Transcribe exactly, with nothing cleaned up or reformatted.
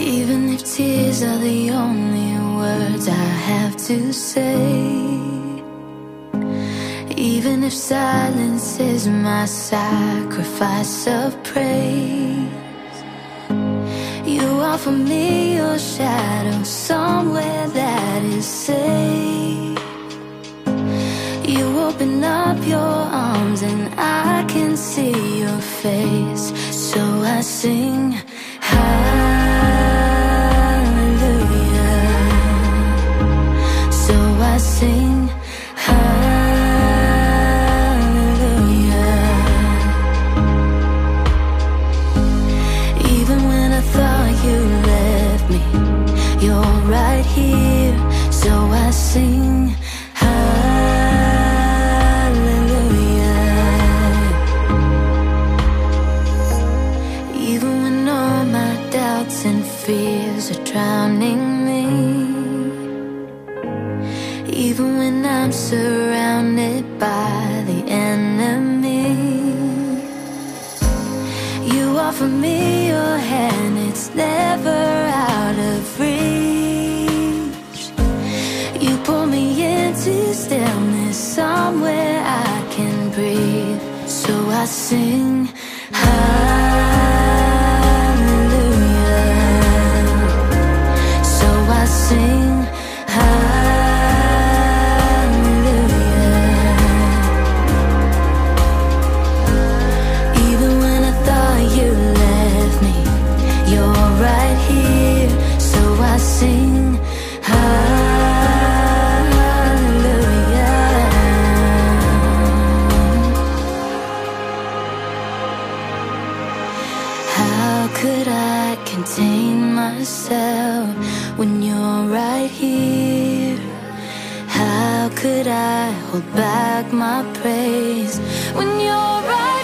Even if tears are the only words I have to say, even if silence is my sacrifice of praise, you offer me your shadow somewhere that is safe. You open up your arms and I can see your face. So I sing hallelujah. So I sing hallelujah. Even when I thought you left me, you're right here. So I sing and fears are drowning me. Even when I'm surrounded by the enemy, you offer me your hand, it's never out of reach. You pull me into stillness, somewhere I can breathe. So I sing sing hallelujah. Even when I thought you left me, you're right here. So I sing hallelujah. How could I contain myself when you're right here? How could I hold back my praise when you're right here?